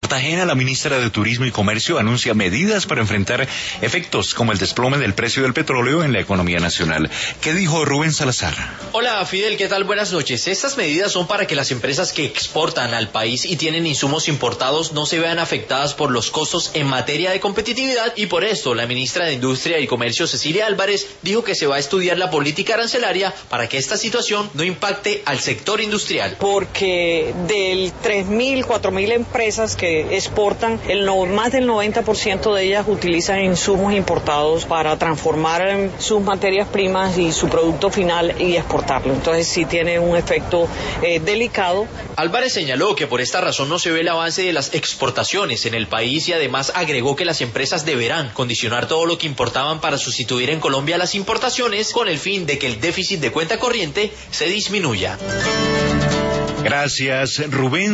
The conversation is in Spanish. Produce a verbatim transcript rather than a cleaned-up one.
Cartagena, la ministra de Turismo y Comercio anuncia medidas para enfrentar efectos como el desplome del precio del petróleo en la economía nacional. ¿Qué dijo Rubén Salazar? Hola Fidel, ¿qué tal? Buenas noches. Estas medidas son para que las empresas que exportan al país y tienen insumos importados no se vean afectadas por los costos en materia de competitividad, y por esto la ministra de Industria y Comercio, Cecilia Álvarez, dijo que se va a estudiar la política arancelaria para que esta situación no impacte al sector industrial. Porque del tres mil, cuatro mil empresas que exportan, el no, más del noventa por ciento de ellas utilizan insumos importados para transformar sus materias primas y su producto final y exportarlo. Entonces sí tiene un efecto eh, delicado. Álvarez señaló que por esta razón no se ve el avance de las exportaciones en el país, y además agregó que las empresas deberán condicionar todo lo que importaban para sustituir en Colombia las importaciones, con el fin de que el déficit de cuenta corriente se disminuya. Gracias, Rubén.